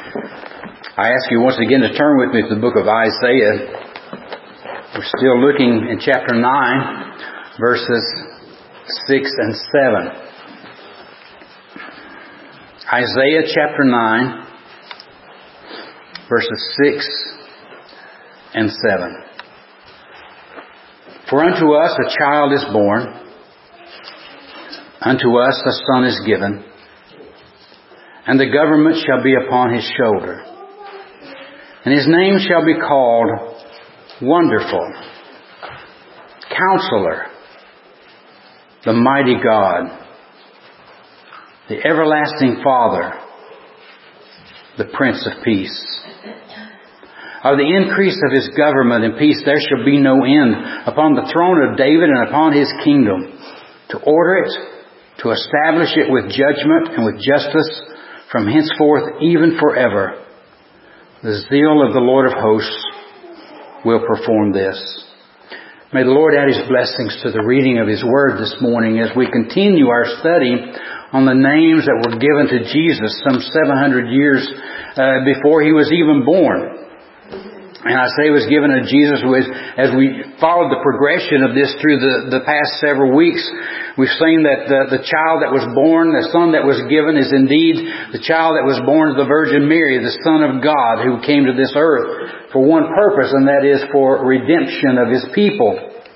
I ask you once again to turn with me to the book of Isaiah. We're still looking in chapter 9, verses 6 and 7. Isaiah chapter 9, verses 6 and 7. For unto us a child is born, unto us a son is given, and the government shall be upon his shoulder. And his name shall be called Wonderful, Counselor, the Mighty God, the Everlasting Father, the Prince of Peace. Of the increase of his government and peace there shall be no end upon the throne of David and upon his kingdom, to order it, to establish it with judgment and with justice from henceforth even forever. The zeal of the Lord of hosts will perform this. May the Lord add His blessings to the reading of His Word this morning as we continue our study on the names that were given to Jesus some 700 years before He was even born. And I say it was given to Jesus as we followed the progression of this through the past several weeks. We've seen that the child that was born, the son that was given, is indeed the child that was born of the Virgin Mary, the Son of God who came to this earth for one purpose, and that is for redemption of His people.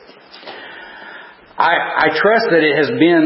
I trust that it has been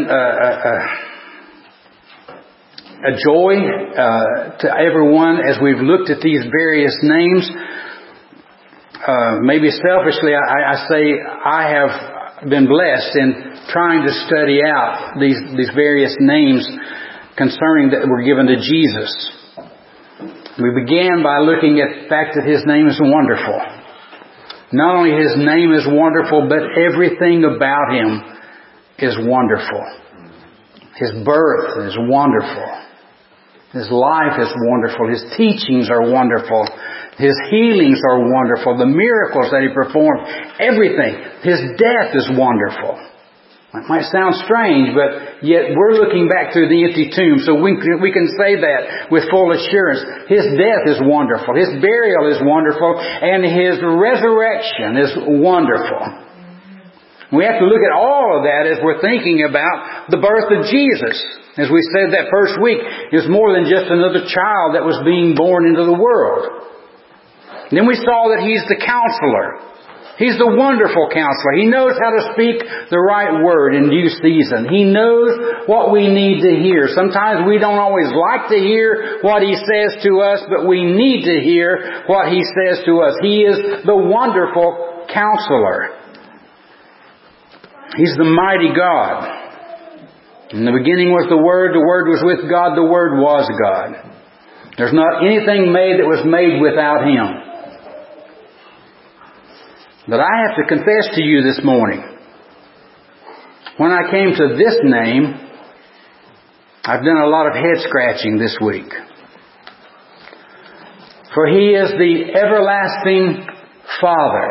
a joy to everyone as we've looked at these various names. Maybe selfishly, I say I have been blessed in trying to study out these various names concerning that were given to Jesus. We began by looking at the fact that His name is wonderful. Not only His name is wonderful, but everything about Him is wonderful. His birth is wonderful. His life is wonderful. His teachings are wonderful. His healings are wonderful. The miracles that He performed, everything. His death is wonderful. It might sound strange, but yet we're looking back through the empty tomb, so we can say that with full assurance. His death is wonderful. His burial is wonderful. And His resurrection is wonderful. We have to look at all of that as we're thinking about the birth of Jesus. As we said that first week, it was more than just another child that was being born into the world. Then we saw that He's the Counselor. He's the Wonderful Counselor. He knows how to speak the right word in due season. He knows what we need to hear. Sometimes we don't always like to hear what He says to us, but we need to hear what He says to us. He is the Wonderful Counselor. He's the Mighty God. In the beginning was the Word was with God, the Word was God. There's not anything made that was made without Him. But I have to confess to you this morning, when I came to this name, I've done a lot of head scratching this week. For He is the Everlasting Father.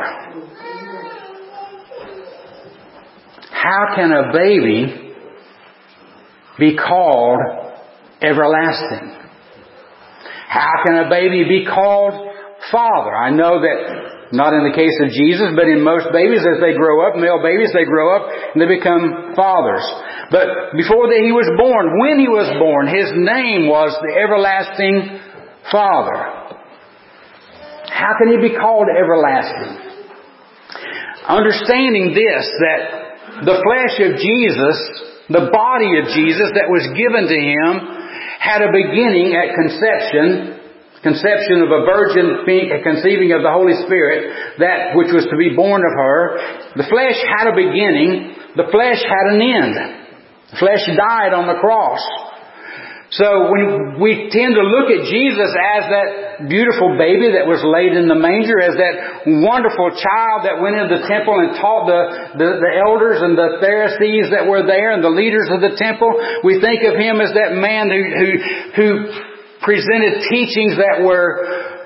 How can a baby be called everlasting? How can a baby be called Father? I know that not in the case of Jesus, but in most babies as they grow up, male babies, they grow up and they become fathers. But before He was born, when He was born, His name was the Everlasting Father. How can He be called everlasting? Understanding this, that the flesh of Jesus, the body of Jesus that was given to Him, had a beginning at conception of a virgin conceiving of the Holy Spirit, that which was to be born of her. The flesh had a beginning. The flesh had an end. The flesh died on the cross. So when we tend to look at Jesus as that beautiful baby that was laid in the manger, as that wonderful child that went into the temple and taught the elders and the Pharisees that were there and the leaders of the temple, we think of Him as that man who presented teachings that were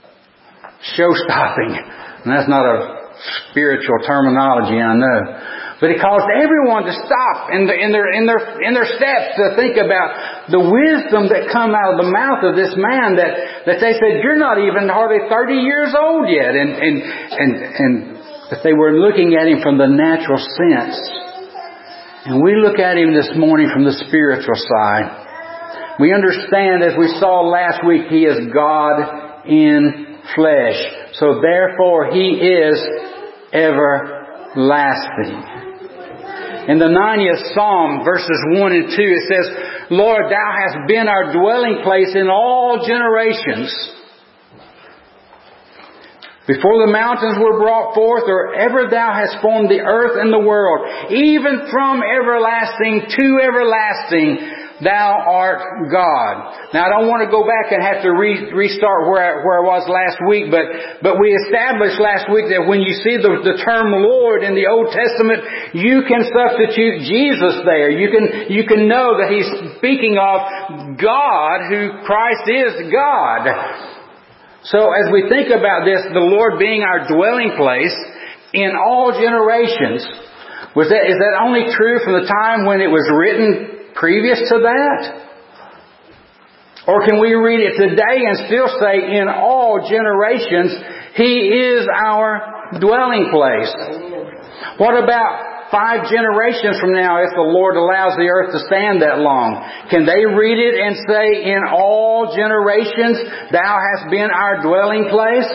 show-stopping. And that's not a spiritual terminology, I know. But it caused everyone to stop in their steps to think about the wisdom that come out of the mouth of this man that they said, you're not even hardly 30 years old yet. And that they were looking at him from the natural sense. And we look at him this morning from the spiritual side. We understand, as we saw last week, He is God in flesh. So therefore He is everlasting. In the 90th Psalm, verses 1 and 2, it says, Lord, Thou hast been our dwelling place in all generations. Before the mountains were brought forth, or ever Thou hast formed the earth and the world, even from everlasting to everlasting, Thou art God. Now I don't want to go back and have to restart where I was last week, but we established last week that when you see the term Lord in the Old Testament, you can substitute Jesus there. You can know that He's speaking of God, who Christ is God. So as we think about this, the Lord being our dwelling place in all generations, is that only true from the time when it was written previous to that? Or can we read it today and still say, in all generations, He is our dwelling place? What about 5 generations from now, if the Lord allows the earth to stand that long? Can they read it and say, in all generations, Thou hast been our dwelling place?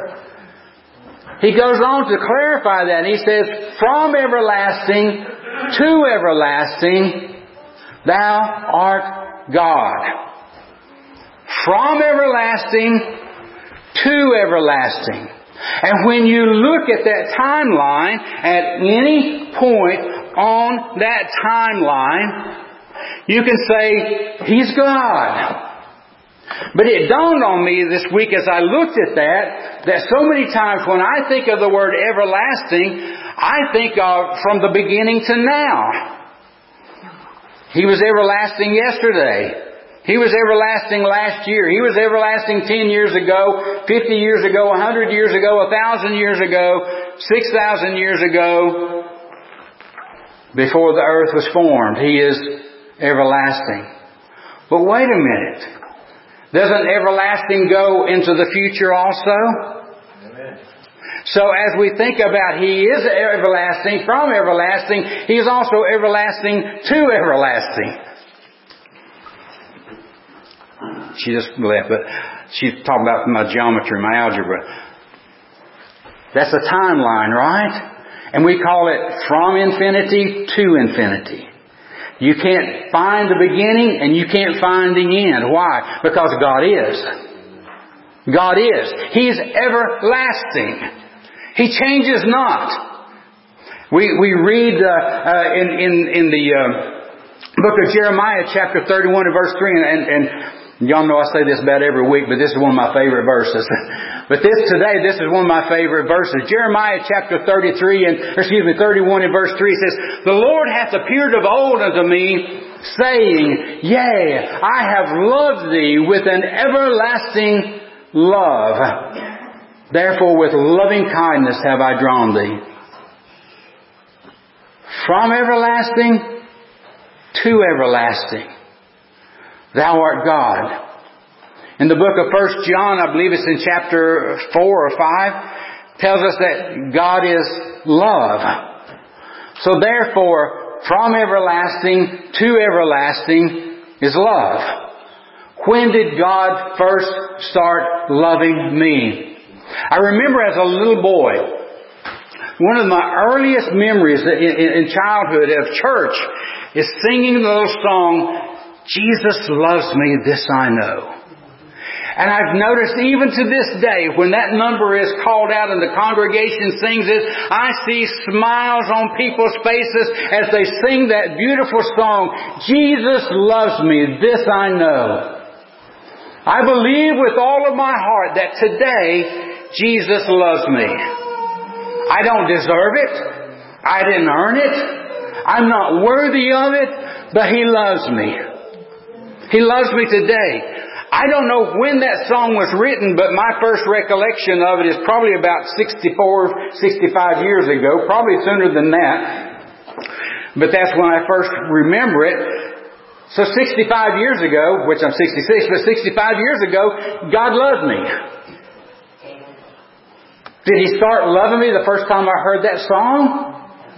He goes on to clarify that. He says, from everlasting to everlasting, Thou art God. From everlasting to everlasting. And when you look at that timeline, at any point on that timeline, you can say, He's God. But it dawned on me this week as I looked at that so many times when I think of the word everlasting, I think of from the beginning to now. He was everlasting yesterday. He was everlasting last year. He was everlasting 10 years ago, 50 years ago, 100 years ago, 1,000 years ago, 6,000 years ago. Before the earth was formed, He is everlasting. But wait a minute. Doesn't everlasting go into the future also? So as we think about He is everlasting, from everlasting, He is also everlasting to everlasting. She just left, but she's talking about my geometry, my algebra. That's a timeline, right? And we call it from infinity to infinity. You can't find the beginning and you can't find the end. Why? Because God is. God is. He's everlasting. He changes not. We read in the book of Jeremiah, chapter 31 and verse 3, and y'all know I say this about every week, but this is one of my favorite verses. But this is one of my favorite verses. Jeremiah chapter 31 and verse 3 says, The Lord hath appeared of old unto me, saying, Yea, I have loved thee with an everlasting love. Therefore with loving kindness have I drawn thee. From everlasting to everlasting, Thou art God. In the book of 1 John, I believe it's in chapter 4 or 5, tells us that God is love. So therefore, from everlasting to everlasting is love. When did God first start loving me? I remember as a little boy, one of my earliest memories in childhood of church is singing the little song, Jesus loves me, this I know. And I've noticed even to this day, when that number is called out and the congregation sings it, I see smiles on people's faces as they sing that beautiful song, Jesus loves me, this I know. I believe with all of my heart that today, Jesus loves me. I don't deserve it. I didn't earn it. I'm not worthy of it, but He loves me. He loves me today. I don't know when that song was written, but my first recollection of it is probably about 64, 65 years ago, probably sooner than that. But that's when I first remember it. So 65 years ago, which I'm 66, but 65 years ago, God loved me. Did He start loving me the first time I heard that song?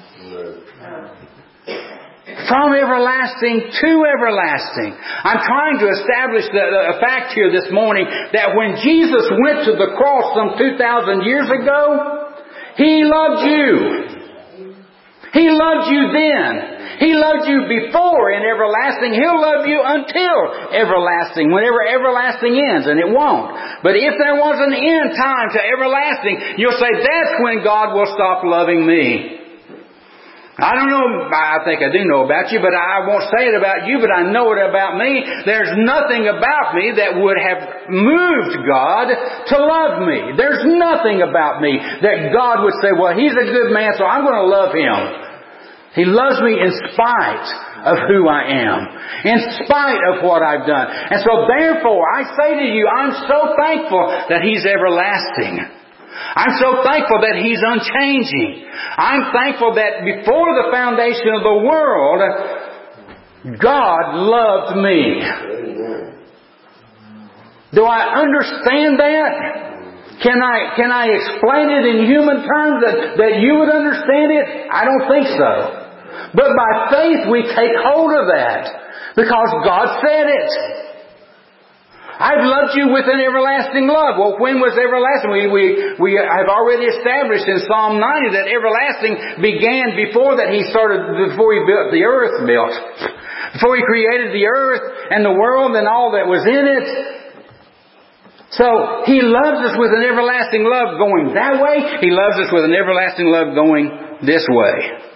From everlasting to everlasting. I'm trying to establish a fact here this morning that when Jesus went to the cross some 2,000 years ago, He loved you. He loved you then. He loved you before in everlasting. He'll love you until everlasting, whenever everlasting ends, and it won't. But if there was an end time to everlasting, you'll say, that's when God will stop loving me. I don't know, I think I do know about you, but I won't say it about you, but I know it about me. There's nothing about me that would have moved God to love me. There's nothing about me that God would say, well, He's a good man, so I'm going to love Him. He loves me in spite of who I am, in spite of what I've done. And so therefore, I say to you, I'm so thankful that He's everlasting. I'm so thankful that He's unchanging. I'm thankful that before the foundation of the world, God loved me. Do I understand that? Can I explain it in human terms that you would understand it? I don't think so. But by faith we take hold of that because God said it. I've loved you with an everlasting love. Well, when was everlasting? We have already established in Psalm 90 that everlasting began before He built the earth built. Before He created the earth and the world and all that was in it. So, He loves us with an everlasting love going that way. He loves us with an everlasting love going this way.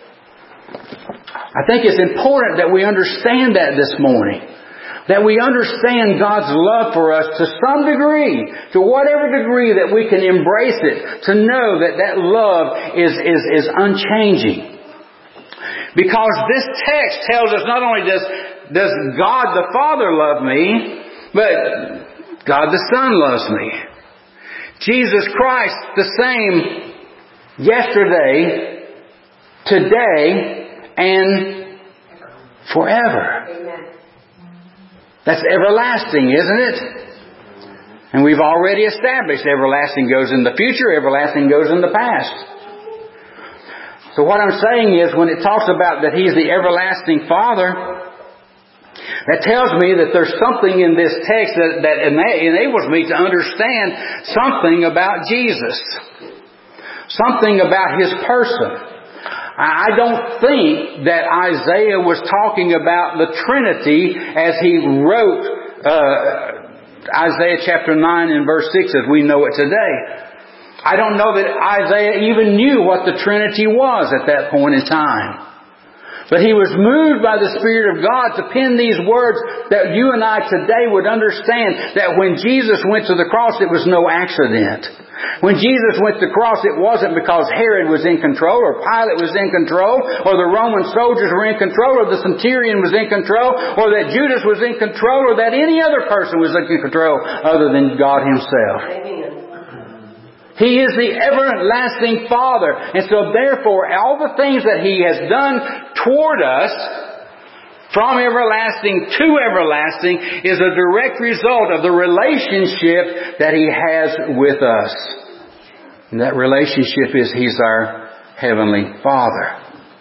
I think it's important that we understand that this morning. That we understand God's love for us to some degree, to whatever degree that we can embrace it, to know that love is unchanging. Because this text tells us not only does God the Father love me, but God the Son loves me. Jesus Christ the same yesterday, today, and forever. That's everlasting, isn't it? And we've already established everlasting goes in the future, everlasting goes in the past. So what I'm saying is when it talks about that He's the everlasting Father, that tells me that there's something in this text that enables me to understand something about Jesus. Something about His person. I don't think that Isaiah was talking about the Trinity as he wrote Isaiah chapter 9 and verse 6 as we know it today. I don't know that Isaiah even knew what the Trinity was at that point in time. But he was moved by the Spirit of God to pen these words that you and I today would understand that when Jesus went to the cross, it was no accident. When Jesus went to the cross, it wasn't because Herod was in control, or Pilate was in control, or the Roman soldiers were in control, or the centurion was in control, or that Judas was in control, or that any other person was in control other than God Himself. Amen. He is the everlasting Father. And so therefore, all the things that He has done toward us, from everlasting to everlasting, is a direct result of the relationship that He has with us. And that relationship is He's our Heavenly Father.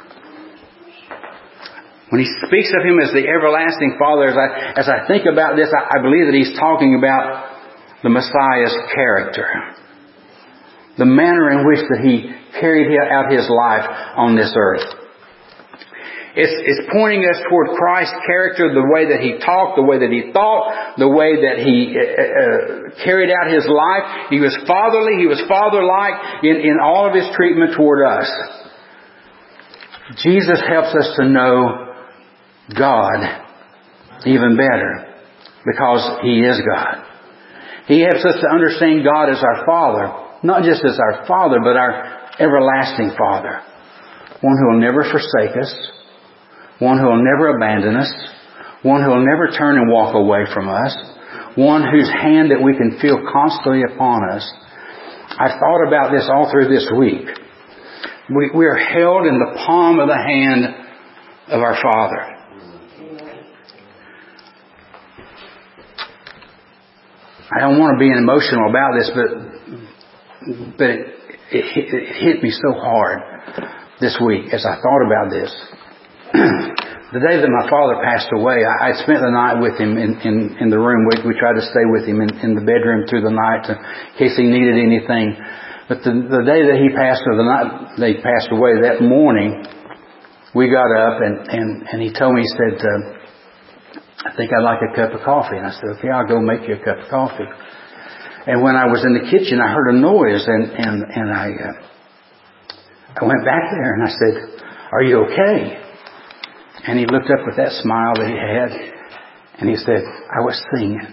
When He speaks of Him as the everlasting Father, as I think about this, I believe that He's talking about the Messiah's character. The manner in which that He carried out His life on this earth. It's pointing us toward Christ's character, the way that He talked, the way that He thought, the way that He carried out His life. He was fatherly, He was father-like in all of His treatment toward us. Jesus helps us to know God even better because He is God. He helps us to understand God as our Father. Not just as our Father, but our everlasting Father. One who will never forsake us. One who will never abandon us. One who will never turn and walk away from us. One whose hand that we can feel constantly upon us. I've thought about this all through this week. We are held in the palm of the hand of our Father. I don't want to be emotional about this, but it hit me so hard this week as I thought about this. The day that my father passed away, I spent the night with him in the room. We tried to stay with him in the bedroom through the night in case he needed anything. But the day that he passed, or the night they passed away, that morning, we got up and he told me, he said, I think I'd like a cup of coffee. And I said, okay, I'll go make you a cup of coffee. And when I was in the kitchen, I heard a noise and I went back there and I said, are you okay? And he looked up with that smile that he had and he said, I was singing.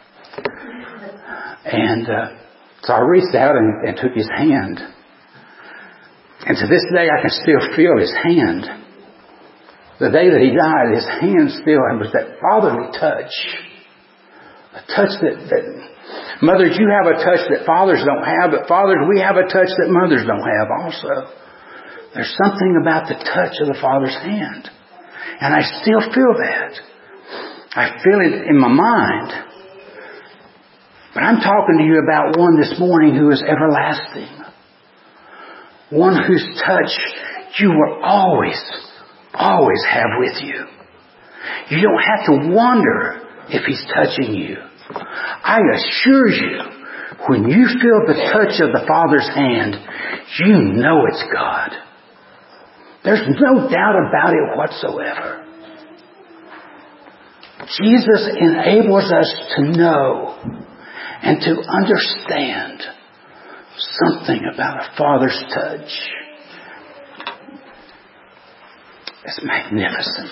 And so I reached out and took his hand. And to this day I can still feel his hand. The day that he died, his hand still was that fatherly touch. A touch that mothers, you have a touch that fathers don't have, but fathers, we have a touch that mothers don't have also. There's something about the touch of the Father's hand. And I still feel that. I feel it in my mind. But I'm talking to you about one this morning who is everlasting. One whose touch you will always have with you. You don't have to wonder if He's touching you. I assure you, when you feel the touch of the Father's hand, you know it's God. There's no doubt about it whatsoever. Jesus enables us to know and to understand something about a Father's touch. It's magnificent.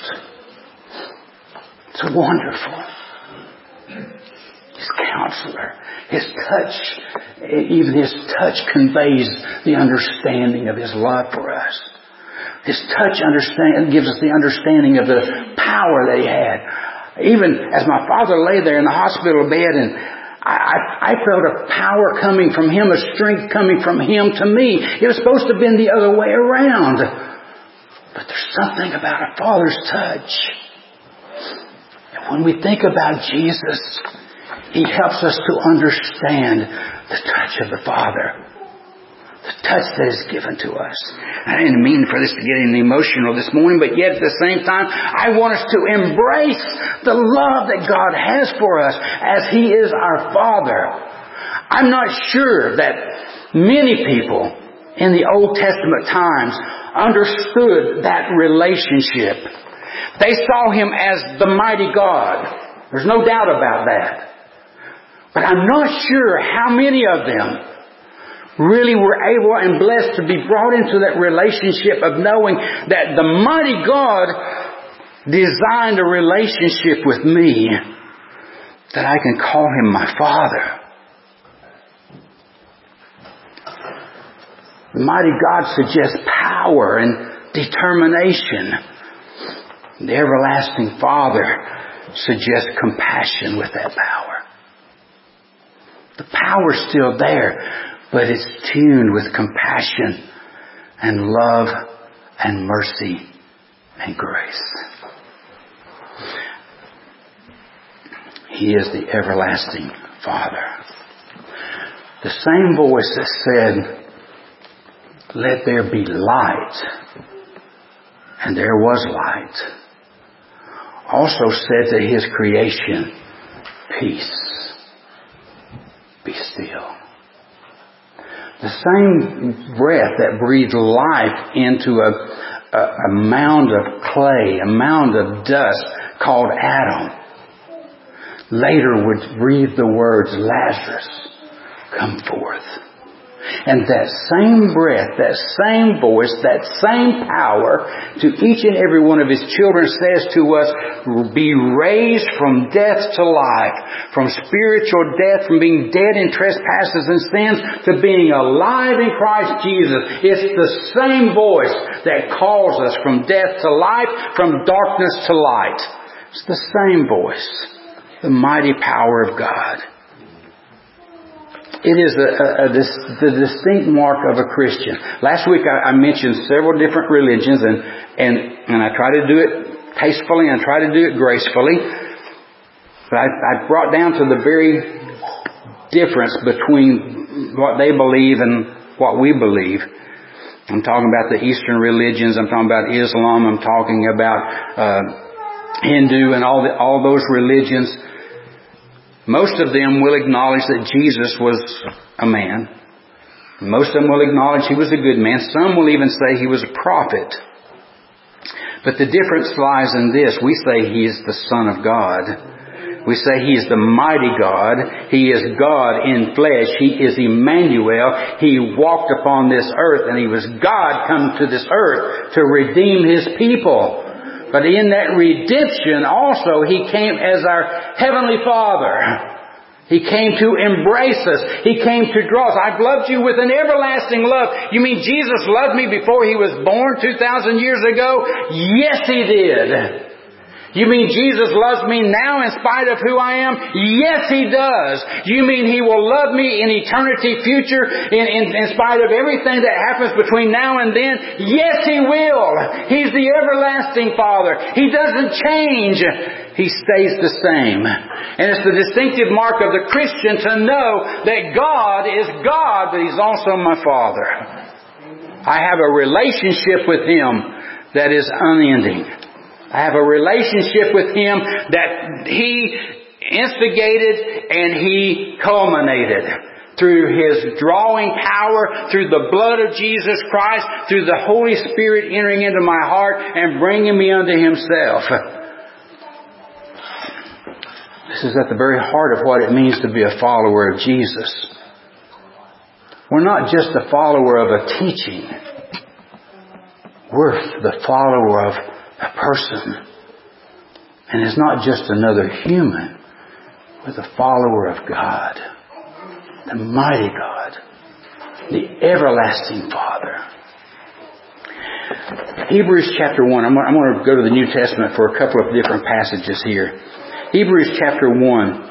It's wonderful. His counselor, His touch, even His touch conveys the understanding of His love for us. His touch gives us the understanding of the power that He had. Even as my father lay there in the hospital bed, and I felt a power coming from Him, a strength coming from Him to me. It was supposed to have been the other way around. But there's something about a Father's touch. And when we think about Jesus, He helps us to understand the touch of the Father. The touch that is given to us. I didn't mean for this to get any emotional this morning, but yet at the same time, I want us to embrace the love that God has for us as He is our Father. I'm not sure that many people in the Old Testament times understood that relationship. They saw Him as the mighty God. There's no doubt about that. But I'm not sure how many of them really were able and blessed to be brought into that relationship of knowing that the mighty God designed a relationship with me that I can call Him my Father. The mighty God suggests power and determination. The everlasting Father suggests compassion with that power. The power's still there, but it's tuned with compassion and love and mercy and grace. He is the everlasting Father. The same voice that said, let there be light, and there was light, also said to His creation, peace, be still. The same breath that breathed life into a mound of clay, a mound of dust called Adam, later would breathe the words, Lazarus, come forth. And that same breath, that same voice, that same power to each and every one of His children says to us, be raised from death to life, from spiritual death, from being dead in trespasses and sins to being alive in Christ Jesus. It's the same voice that calls us from death to life, from darkness to light. It's the same voice, the mighty power of God. It is the distinct mark of a Christian. Last week I mentioned several different religions, and I try to do it tastefully and I try to do it gracefully. But I brought down to the very difference between what they believe and what we believe. I'm talking about the Eastern religions. I'm talking about Islam. I'm talking about Hindu and all those religions. Most of them will acknowledge that Jesus was a man. Most of them will acknowledge He was a good man. Some will even say He was a prophet. But the difference lies in this. We say He is the Son of God. We say He is the mighty God. He is God in flesh. He is Emmanuel. He walked upon this earth, and He was God come to this earth to redeem His people. But in that redemption also He came as our Heavenly Father. He came to embrace us. He came to draw us. I've loved you with an everlasting love. You mean Jesus loved me before He was born 2,000 years ago? Yes, He did. You mean Jesus loves me now in spite of who I am? Yes, He does. You mean He will love me in eternity future in spite of everything that happens between now and then? Yes, He will. He's the everlasting Father. He doesn't change. He stays the same. And it's the distinctive mark of the Christian to know that God is God, but He's also my Father. I have a relationship with Him that is unending. I have a relationship with Him that He instigated and He culminated through His drawing power, through the blood of Jesus Christ, through the Holy Spirit entering into my heart and bringing me unto Himself. This is at the very heart of what it means to be a follower of Jesus. We're not just a follower of a teaching. We're the follower of a person. And it's not just another human. We're the follower of God. The mighty God. The everlasting Father. Hebrews chapter 1. I'm going to go to the New Testament for a couple of different passages here. Hebrews chapter 1.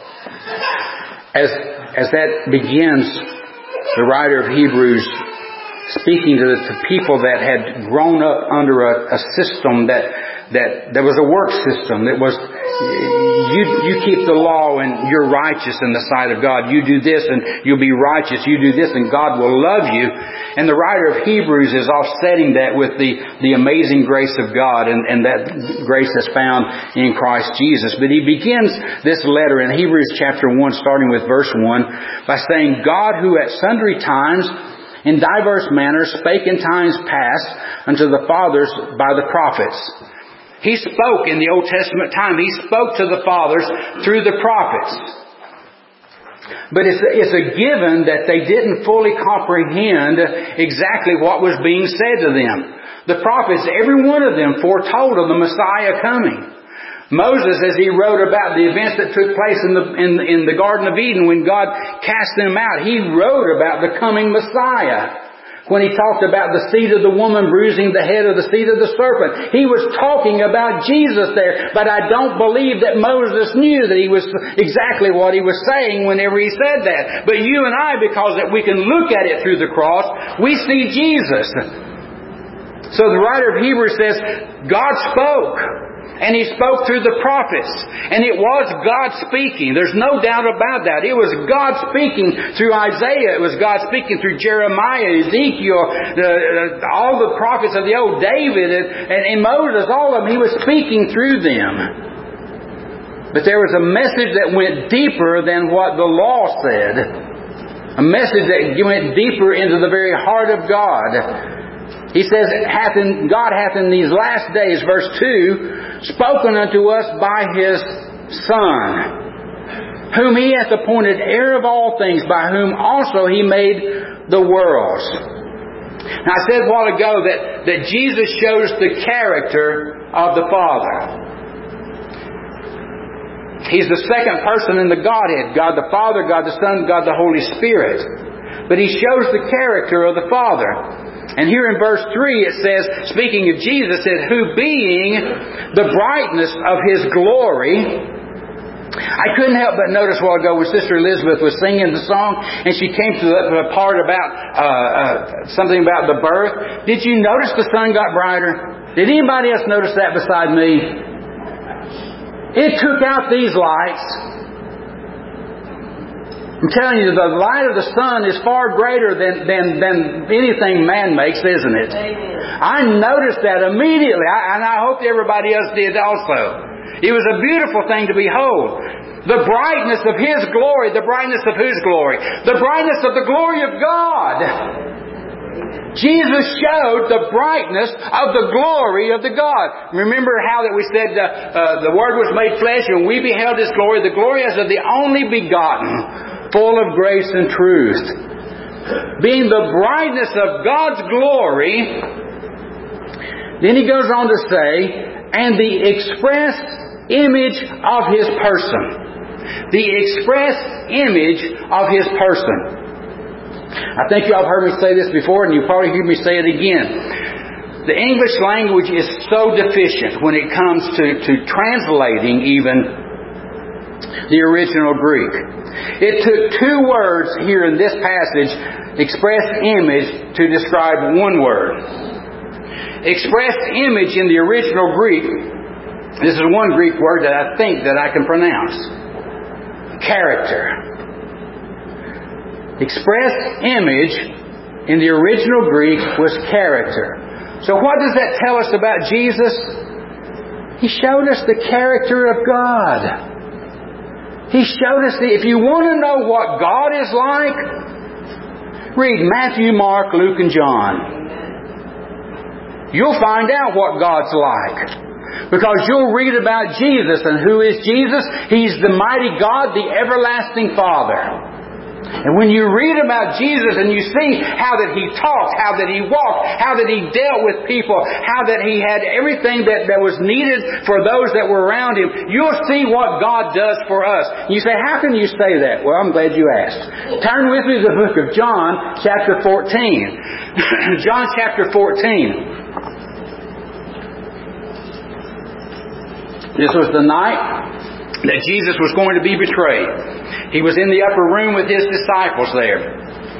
As that begins, the writer of Hebrews speaking to the people that had grown up under a system that there was a work system that was you keep the law and you're righteous in the sight of God. You do this and you'll be righteous. You do this and God will love you. And the writer of Hebrews is offsetting that with the amazing grace of God and that grace that's found in Christ Jesus. But he begins this letter in Hebrews chapter 1, starting with verse 1, by saying, God who at sundry times in diverse manners spake in times past unto the fathers by the prophets. He spoke in the Old Testament time. He spoke to the fathers through the prophets. But it's a given that they didn't fully comprehend exactly what was being said to them. The prophets, every one of them foretold of the Messiah coming. Moses, as he wrote about the events that took place in the Garden of Eden when God cast them out, he wrote about the coming Messiah. When he talked about the seed of the woman bruising the head of the seed of the serpent, he was talking about Jesus there. But I don't believe that Moses knew that he was exactly what he was saying whenever he said that. But you and I, because that we can look at it through the cross, we see Jesus. So the writer of Hebrews says, God spoke. And He spoke through the prophets. And it was God speaking. There's no doubt about that. It was God speaking through Isaiah. It was God speaking through Jeremiah, Ezekiel, all the prophets of the old, David and Moses, all of them. He was speaking through them. But there was a message that went deeper than what the law said. A message that went deeper into the very heart of God. He says, God hath in these last days, verse 2, spoken unto us by His Son, whom He hath appointed heir of all things, by whom also He made the worlds. Now I said a while ago that Jesus shows the character of the Father. He's the second person in the Godhead. God the Father, God the Son, God the Holy Spirit. But He shows the character of the Father. And here in verse 3 it says, speaking of Jesus, it says, who being the brightness of His glory, I couldn't help but notice a while ago when Sister Elizabeth was singing the song, and she came to the part about something about the birth. Did you notice the sun got brighter? Did anybody else notice that beside me? It took out these lights. I'm telling you, the light of the sun is far greater than anything man makes, isn't it? I noticed that immediately, and I hope everybody else did also. It was a beautiful thing to behold. The brightness of His glory. The brightness of whose glory? The brightness of the glory of God. Jesus showed the brightness of the glory of the God. Remember how that we said the Word was made flesh and we beheld His glory. The glory as of the only begotten, full of grace and truth. Being the brightness of God's glory, then He goes on to say, and the express image of His person. The express image of His person. I think you all have heard me say this before, and you'll probably hear me say it again. The English language is so deficient when it comes to translating even the original Greek. It took two words here in this passage, express image, to describe one word. Express image in the original Greek, this is one Greek word that I think that I can pronounce. Character. Express image in the original Greek was character. So what does that tell us about Jesus? He showed us the character of God. He showed us if you want to know what God is like, read Matthew, Mark, Luke, and John. You'll find out what God's like. Because you'll read about Jesus. And who is Jesus? He's the mighty God, the everlasting Father. And when you read about Jesus and you see how that He talked, how that He walked, how that He dealt with people, how that He had everything that was needed for those that were around Him, you'll see what God does for us. You say, how can you say that? Well, I'm glad you asked. Turn with me to the book of John, chapter 14. John chapter 14. This was the night that Jesus was going to be betrayed. He was in the upper room with His disciples there.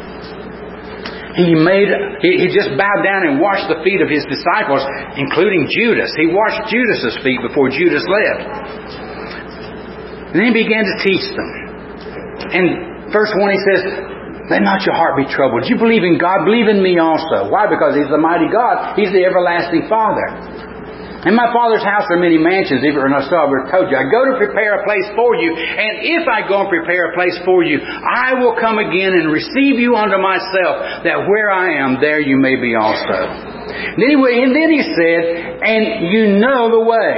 He just bowed down and washed the feet of His disciples, including Judas. He washed Judas's feet before Judas left. And then He began to teach them. And verse 1 He says, let not your heart be troubled. You believe in God, believe in me also. Why? Because He's the mighty God. He's the everlasting Father. In my Father's house are many mansions, even I told you. I go to prepare a place for you, and if I go and prepare a place for you, I will come again and receive you unto myself, that where I am, there you may be also. And then He said, and you know the way.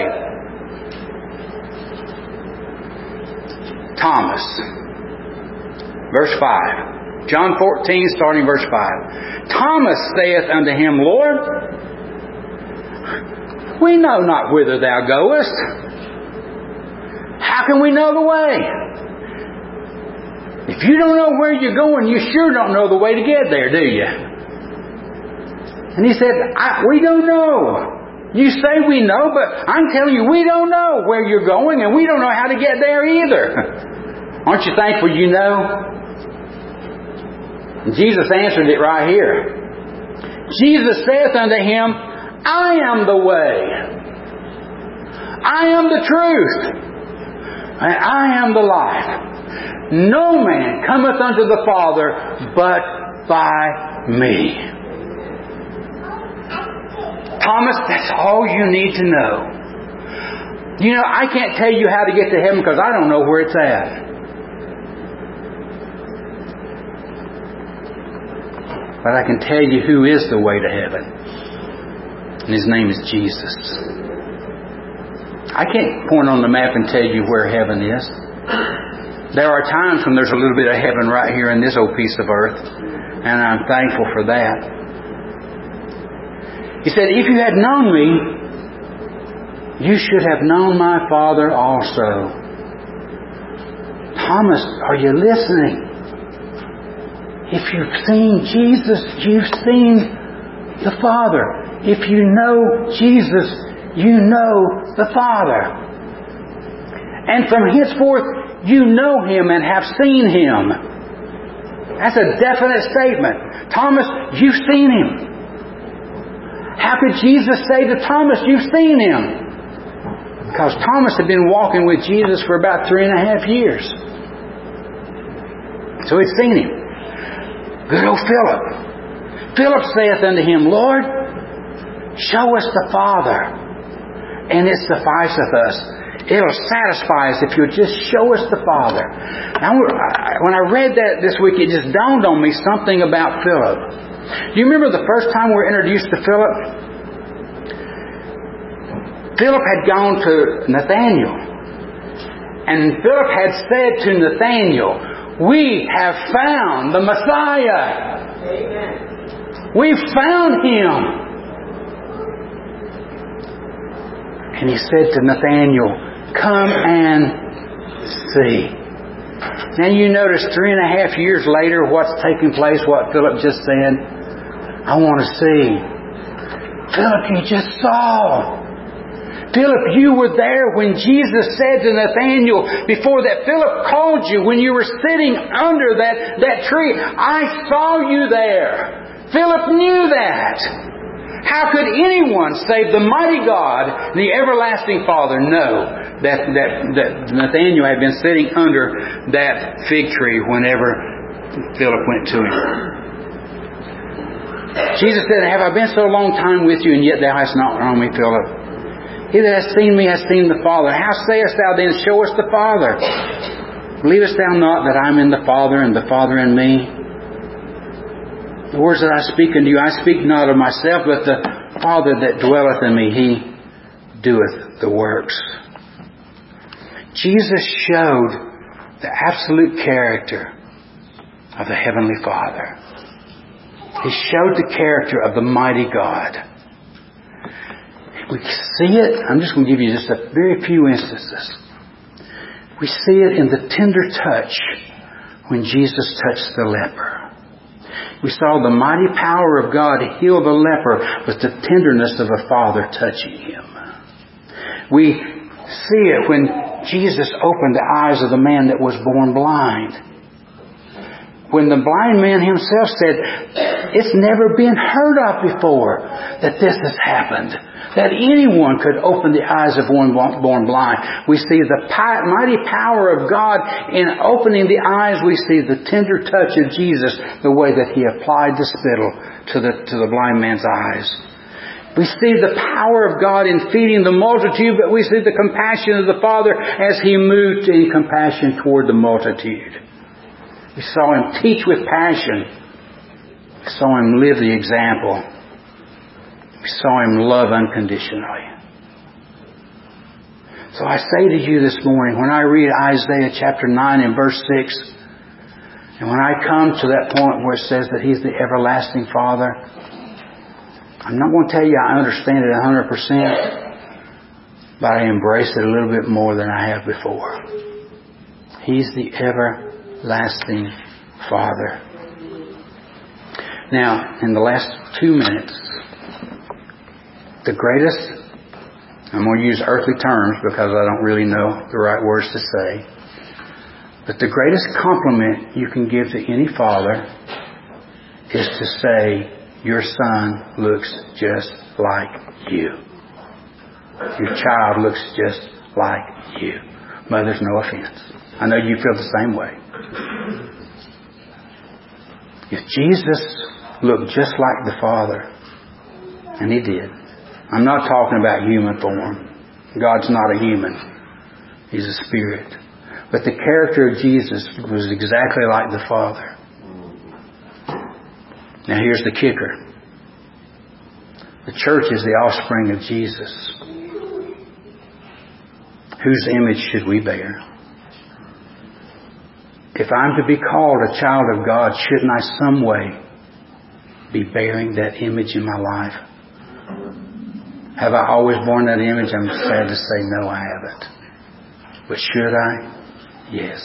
Thomas. Verse 5. John 14, starting verse 5. Thomas saith unto Him, Lord, we know not whither Thou goest. How can we know the way? If you don't know where you're going, you sure don't know the way to get there, do you? And He said, we don't know. You say we know, but I'm telling you, we don't know where you're going, and we don't know how to get there either. Aren't you thankful you know? And Jesus answered it right here. Jesus saith unto him, I am the way. I am the truth. And I am the life. No man cometh unto the Father but by me. Thomas, that's all you need to know. You know, I can't tell you how to get to heaven because I don't know where it's at. But I can tell you who is the way to heaven. And His name is Jesus. I can't point on the map and tell you where heaven is. There are times when there's a little bit of heaven right here in this old piece of earth. And I'm thankful for that. He said, if you had known me, you should have known my Father also. Thomas, are you listening? If you've seen Jesus, you've seen the Father. If you know Jesus, you know the Father. And from henceforth, you know Him and have seen Him. That's a definite statement. Thomas, you've seen Him. How could Jesus say to Thomas, you've seen Him? Because Thomas had been walking with Jesus for about 3.5 years. So he'd seen Him. Good old Philip. Philip saith unto Him, Lord, show us the Father, and it sufficeth us. It'll satisfy us if you'll just show us the Father. Now, when I read that this week, it just dawned on me something about Philip. Do you remember the first time we were introduced to Philip? Philip had gone to Nathanael. And Philip had said to Nathanael, we have found the Messiah. Amen. We've found Him. And he said to Nathanael, come and see. Now you notice 3.5 years later what's taking place, what Philip just said. I want to see. Philip, you just saw. Philip, you were there when Jesus said to Nathanael, before that Philip called you, when you were sitting under that tree, I saw you there. Philip knew that. How could anyone save the mighty God, the everlasting Father, know that Nathanael had been sitting under that fig tree whenever Philip went to him? Jesus said, have I been so long time with you, and yet thou hast not known me, Philip? He that hath seen me hath seen the Father. How sayest thou then, show us the Father? Believest thou not that I am in the Father, and the Father in me? The words that I speak unto you, I speak not of myself, but the Father that dwelleth in me, He doeth the works. Jesus showed the absolute character of the Heavenly Father. He showed the character of the mighty God. We see it. I'm just going to give you just a very few instances. We see it in the tender touch when Jesus touched the leper. We saw the mighty power of God heal the leper with the tenderness of a father touching him. We see it when Jesus opened the eyes of the man that was born blind. When the blind man himself said, it's never been heard of before that this has happened. That anyone could open the eyes of one born blind. We see the mighty power of God in opening the eyes. We see the tender touch of Jesus, the way that He applied the spittle to the blind man's eyes. We see the power of God in feeding the multitude, but we see the compassion of the Father as He moved in compassion toward the multitude. We saw Him teach with passion. We saw Him live the example. We saw Him love unconditionally. So I say to you this morning, when I read Isaiah chapter 9 and verse 6, and when I come to that point where it says that He's the everlasting Father, I'm not going to tell you I understand it 100%, but I embrace it a little bit more than I have before. He's the everlasting Father. Now, in the last 2 minutes, the greatest, I'm going to use earthly terms because I don't really know the right words to say, but the greatest compliment you can give to any father is to say, your son looks just like you. Your child looks just like you. Mothers, no offense. I know you feel the same way. If Jesus looked just like the Father, and He did. I'm not talking about human form. God's not a human. He's a spirit. But the character of Jesus was exactly like the Father. Now here's the kicker. The church is the offspring of Jesus. Whose image should we bear? If I'm to be called a child of God, shouldn't I some way be bearing that image in my life? Have I always borne that image? I'm sad to say no, I haven't. But should I? Yes.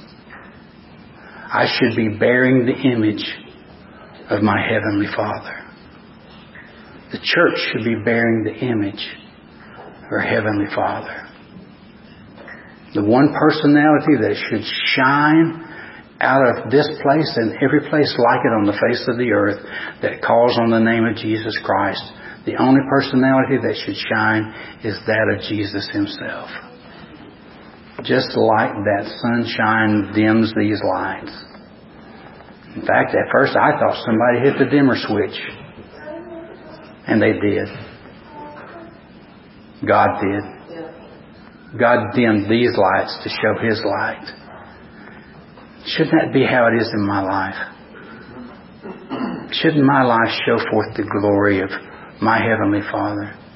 I should be bearing the image of my Heavenly Father. The church should be bearing the image of her Heavenly Father. The one personality that should shine out of this place and every place like it on the face of the earth that calls on the name of Jesus Christ. The only personality that should shine is that of Jesus Himself. Just like that sunshine dims these lights. In fact, at first I thought somebody hit the dimmer switch. And they did. God did. God dimmed these lights to show His light. Shouldn't that be how it is in my life? Shouldn't my life show forth the glory of my Heavenly Father?